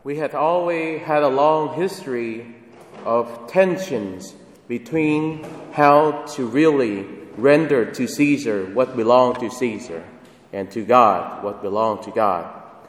We have always had a long history of tensions between how to really render to Caesar what belonged to Caesar and to God what belonged to God.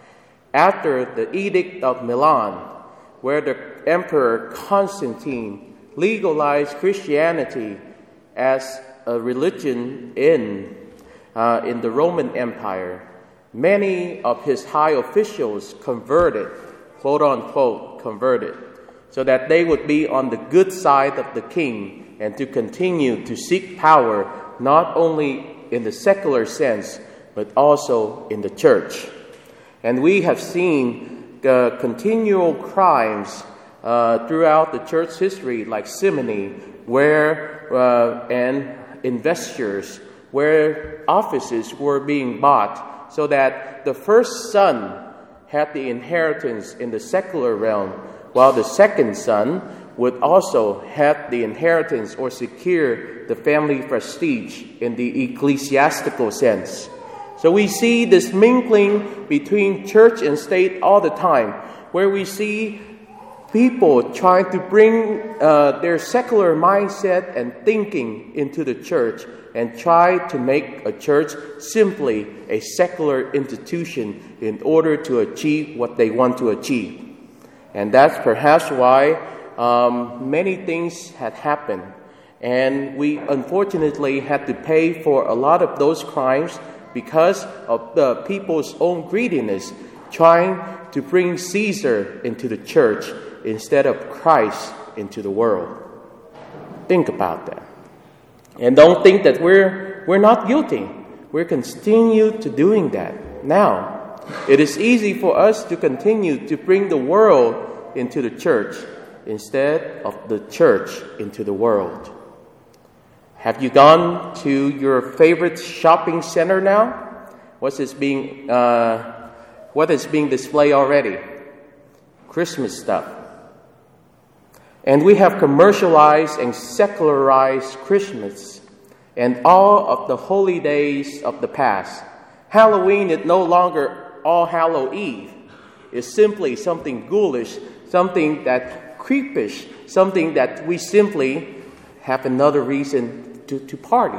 After the Edict of Milan, where the Emperor Constantine legalized Christianity as a religion in the Roman Empire, many of his high officials converted, quote-unquote converted, so that they would be on the good side of the king and to continue to seek power not only in the secular sense, but also in the church. And we have seen the continual crimes throughout the church history, like simony, where and investitures, where offices were being bought, so that the first son had the inheritance in the secular realm, while the second son would also have the inheritance or secure the family prestige in the ecclesiastical sense. So we see this mingling between church and state all the time, where we see people trying to bring their secular mindset and thinking into the church and try to make a church simply a secular institution in order to achieve what they want to achieve. And that's perhaps why many things had happened. And we unfortunately had to pay for a lot of those crimes because of the people's own greediness, trying to bring Caesar into the church instead of Christ into the world. Think about that. And don't think that we're not guilty. We're continue to doing that. Now, it is easy for us to continue to bring the world into the church instead of the church into the world. Have you gone to your favorite shopping center now? What is being displayed already? Christmas stuff. And we have commercialized and secularized Christmas and all of the holy days of the past. Halloween is no longer All Hallow Eve. It's simply something ghoulish, something that creepish, something that we simply have another reason to party.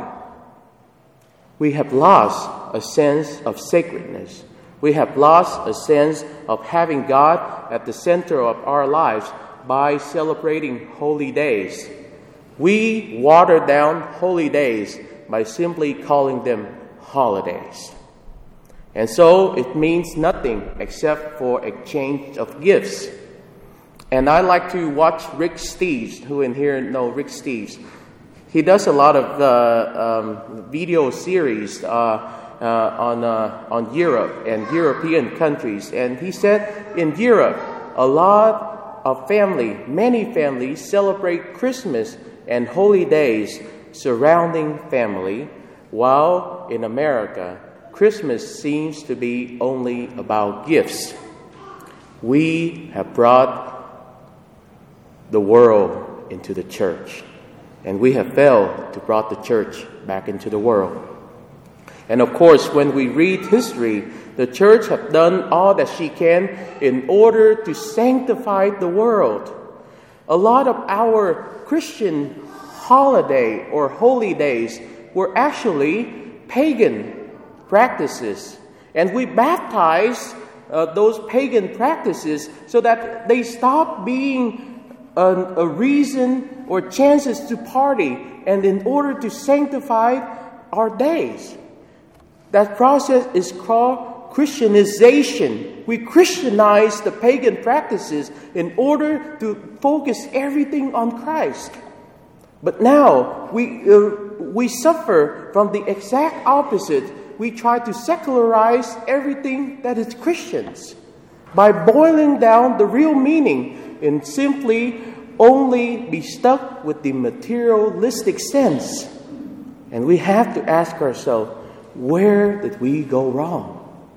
We have lost a sense of sacredness. We have lost a sense of having God at the center of our lives by celebrating holy days. We water down holy days by simply calling them holidays. And so it means nothing except for exchange of gifts. And I like to watch Rick Steves. Who in here know Rick Steves? He does a lot of video series on Europe and European countries. And he said in Europe, a lot of many families celebrate Christmas and holy days surrounding family, while in America, Christmas seems to be only about gifts. We have brought the world into the church, and we have failed to bring the church back into the world. And of course, when we read history, the church has done all that she can in order to sanctify the world. A lot of our Christian holiday or holy days were actually pagan practices. And we baptize those pagan practices so that they stop being a reason or chances to party, and in order to sanctify our days. That process is called Christianization. We Christianize the pagan practices in order to focus everything on Christ. But now we suffer from the exact opposite. We try to secularize everything that is Christians by boiling down the real meaning and simply only be stuck with the materialistic sense. And we have to ask ourselves, where did we go wrong?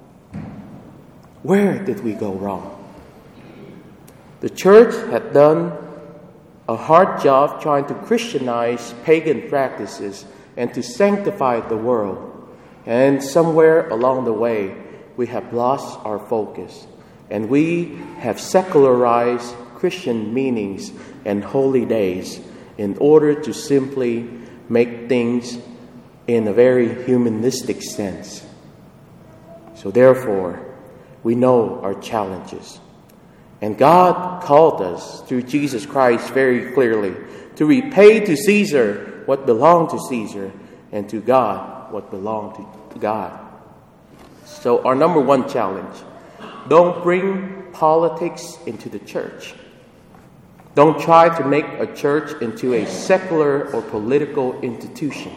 Where did we go wrong? The church had done a hard job trying to Christianize pagan practices and to sanctify the world. And somewhere along the way, we have lost our focus. And we have secularized Christian meanings and holy days in order to simply make things in a very humanistic sense. So therefore, we know our challenges. And God called us through Jesus Christ very clearly to repay to Caesar what belonged to Caesar and to God what belonged to God. So our number one challenge, don't bring politics into the church. Don't try to make a church into a secular or political institution.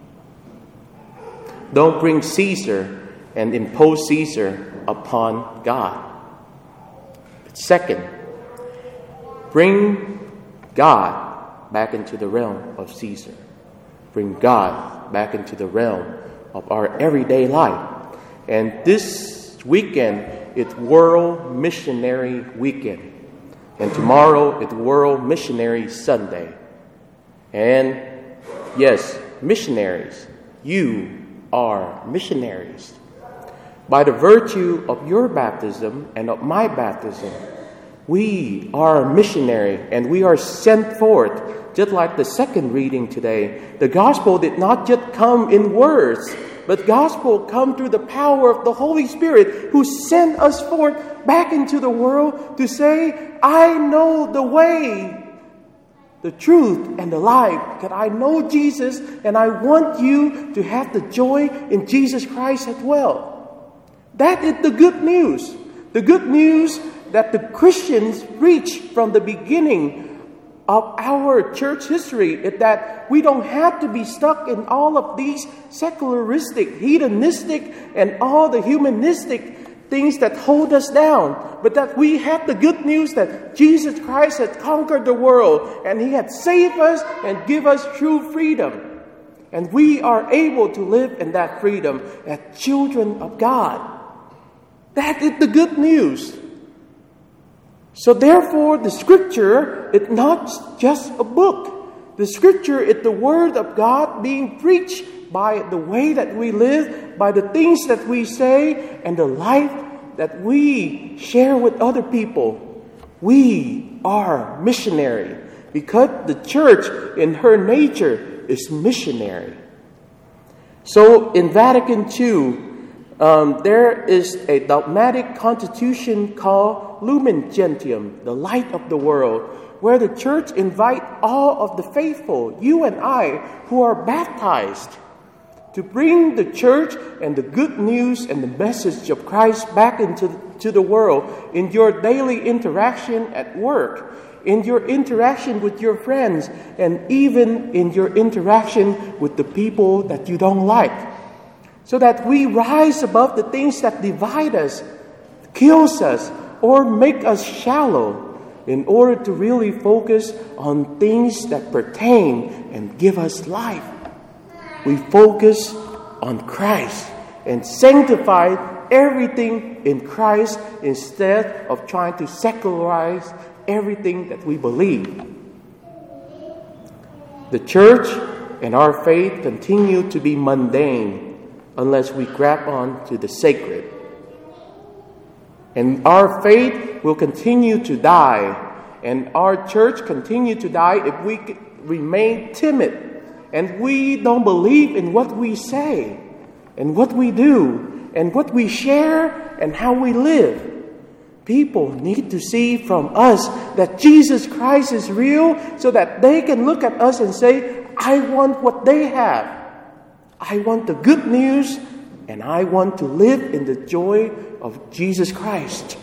Don't bring Caesar and impose Caesar upon God. Second, bring God back into the realm of Caesar. Bring God back into the realm of our everyday life. And this weekend, it's World Missionary Weekend. And tomorrow, it's World Missionary Sunday. And yes, missionaries, you are missionaries. By the virtue of your baptism and of my baptism, we are missionary and we are sent forth. Just like the second reading today, the gospel did not just come in words, but gospel come through the power of the Holy Spirit who sent us forth back into the world to say, I know the way, the truth, and the life. Because I know Jesus and I want you to have the joy in Jesus Christ as well. That is the good news. The good news that the Christians reached from the beginning of our church history is that we don't have to be stuck in all of these secularistic, hedonistic, and all the humanistic things that hold us down. But that we have the good news that Jesus Christ has conquered the world and He has saved us and give us true freedom. And we are able to live in that freedom as children of God. That is the good news. So therefore, the Scripture is not just a book. The Scripture is the Word of God being preached by the way that we live, by the things that we say, and the life that we share with other people. We are missionary because the church in her nature is missionary. So in Vatican II, there is a dogmatic constitution called Lumen Gentium, the light of the world, where the church invites all of the faithful, you and I, who are baptized, to bring the church and the good news and the message of Christ back into the world in your daily interaction at work, in your interaction with your friends, and even in your interaction with the people that you don't like. So that we rise above the things that divide us, kills us, or make us shallow in order to really focus on things that pertain and give us life. We focus on Christ and sanctify everything in Christ instead of trying to secularize everything that we believe. The church and our faith continue to be mundane unless we grab on to the sacred. And our faith will continue to die, and our church continue to die if we remain timid, and we don't believe in what we say, and what we do, and what we share, and how we live. People need to see from us that Jesus Christ is real so that they can look at us and say, I want what they have. I want the good news, and I want to live in the joy of Jesus Christ.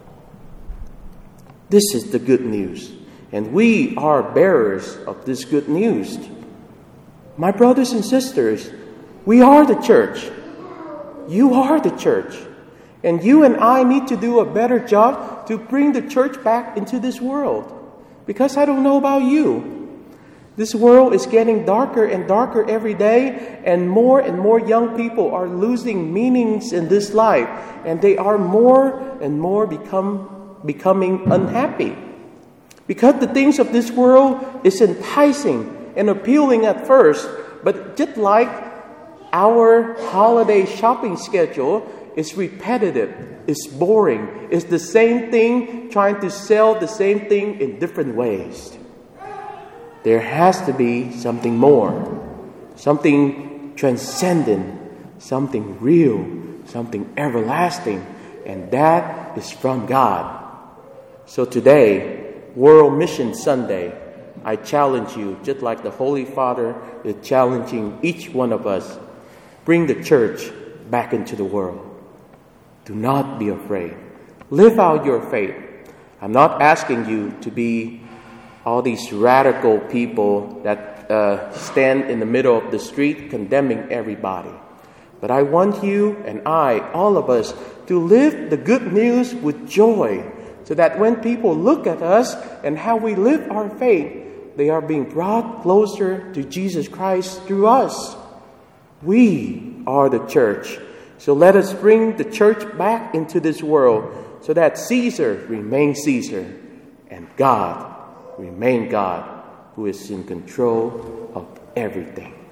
This is the good news, and we are bearers of this good news. My brothers and sisters, we are the church. You are the church. And you and I need to do a better job to bring the church back into this world. Because I don't know about you. This world is getting darker and darker every day, and more young people are losing meanings in this life, and they are more and more becoming unhappy. Because the things of this world is enticing and appealing at first, but just like our holiday shopping schedule, It's repetitive. It's boring. It's the same thing, trying to sell the same thing in different ways. There has to be something more, something transcendent, something real, something everlasting, and that is from God. So today, World Mission Sunday, I challenge you, just like the Holy Father is challenging each one of us, bring the church back into the world. Do not be afraid. Live out your faith. I'm not asking you to be all these radical people that stand in the middle of the street condemning everybody. But I want you and all of us, to live the good news with joy, so that when people look at us and how we live our faith, they are being brought closer to Jesus Christ through us. We are the church. So let us bring the church back into this world, so that Caesar remains Caesar and God remain God, who is in control of everything.